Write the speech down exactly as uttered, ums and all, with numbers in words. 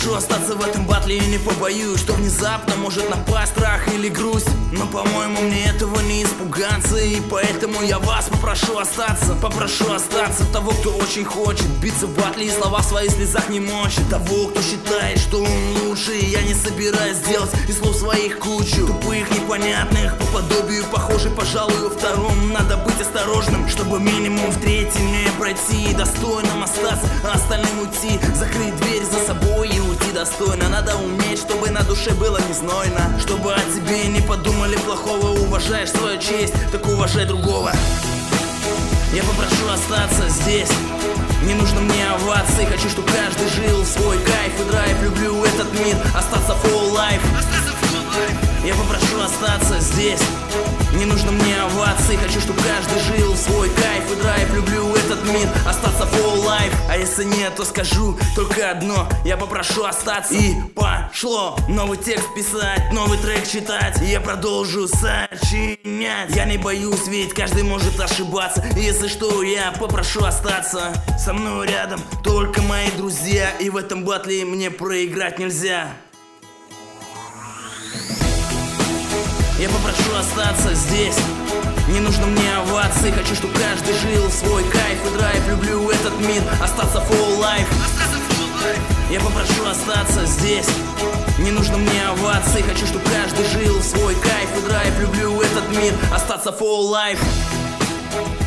попрошу остаться в этом батле и не побоюсь, что внезапно может напасть страх или грусть. Но, по-моему, мне этого не испугаться, и поэтому я вас попрошу остаться. Попрошу остаться того, кто очень хочет биться в батле и слова в своих слезах не мочит. Того, кто считает, что он лучше, и я не собираюсь делать из слов своих кучу тупых, непонятных, по подобию похожих, пожалуй, во втором. Надо быть осторожным, чтобы минимум в третьем не пройти, достойным остаться, а остальным уйти. Закрыть дверь за собой и уйти достойно. Надо уметь, чтобы на душе было не знойно, чтобы о тебе не подумали плохого. Уважаешь свою честь, так уважай другого. Я попрошу остаться здесь. Не нужно мне овации. Хочу, чтобы каждый жил в свой кайф и драйв. Люблю этот мир, остаться full life. Я попрошу остаться здесь. Не нужно мне овации. Хочу, чтобы каждый жил в свой кайф и драйв. Люблю этот мир, остаться full life. А если нет, то скажу только одно: я попрошу остаться. И пошло новый текст писать, новый трек читать. И я продолжу сочинять. Я не боюсь, ведь каждый может ошибаться. И если что, я попрошу остаться. Со мной рядом только мои друзья, и в этом батле мне проиграть нельзя. Я попрошу остаться здесь. Не нужно мне овации. Хочу, чтобы каждый жил в свой кайф и драйв. Люблю этот мир, остаться full life. Я попрошу остаться здесь. Не нужно мне овации. Хочу, чтобы каждый жил в свой кайф и драйв. Люблю этот мир, остаться full life.